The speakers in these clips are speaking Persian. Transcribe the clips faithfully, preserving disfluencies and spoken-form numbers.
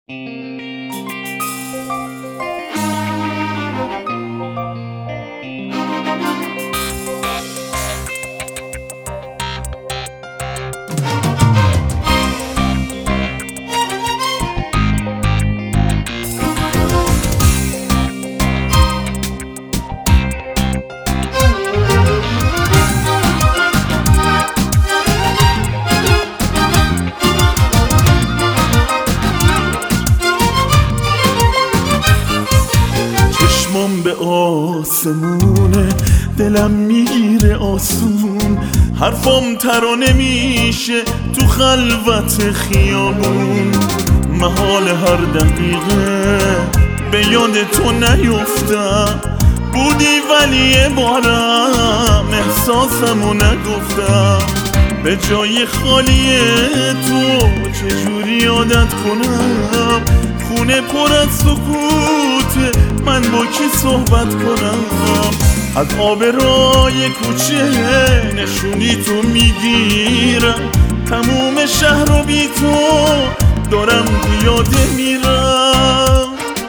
چشمام به آسمونه، دلم میگیره آسون، حرفام ترانه میشه تو خلوت خیابون. محال هر دقیقه به یاد تو نیفتم، بودی ولی یه بارم احساسمو نگفتم. به جای خالی تو چجوری یادت کنم؟ خونه پر از سکوت، من با کی صحبت کنم؟ از آبرای کوچه نشونی تو میگیرم، تموم شهر رو بی تو دارم پیاده میرم.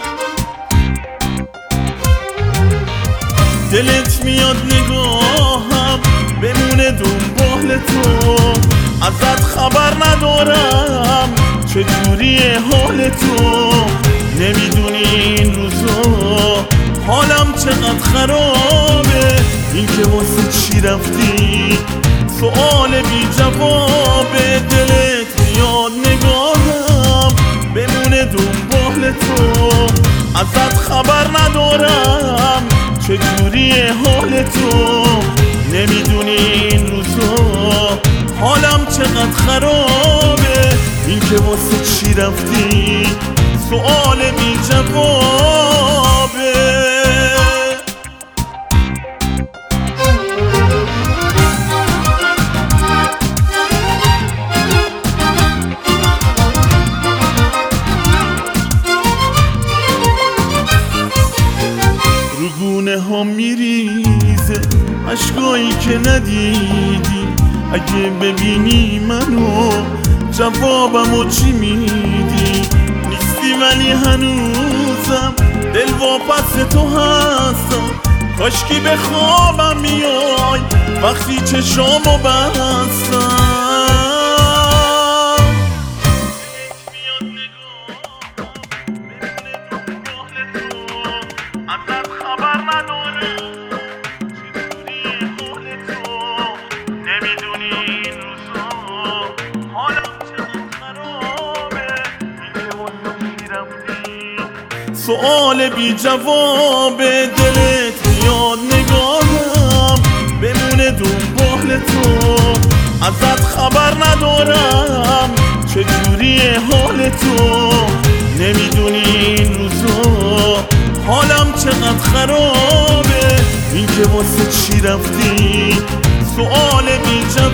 دلت میاد نگاهم بمونه دنبال تو، ازت خبر ندارم چجوریه حال تو. نمیدونی این روزا حالم چقدر خرابه، این که واسه چی رفتی سؤال بی جوابه. دلت میاد نگاهم بمونه دنبال تو، ازت خبر ندارم چجوریه حال تو. نمیدونی این روزا حالم چقدر خرابه، این که واسه چی رفتی سؤال بی جوابه. رو گونه ها میریزه عشقایی که ندیدی، اگه ببینی منو جوابمو چی میدی؟ نیستی ولی هنوزم دل واپس تو هستم، کاشکی به خوابم میای وقتی چشامو بستم. ازت خبر ندارم چجوریه حال تو. نمیدونی این روزا حالم چقدر خرابه، این که واسه چی رفتی سؤال بی جوابه. دلت میاد نگاهم بمونه دنبال تو، ازت خبر ندارم چجوریه حال تو. نمیدونی این روزا حالم چقدر خرابه، این که واسه چی رفتی سؤال بی جوابه.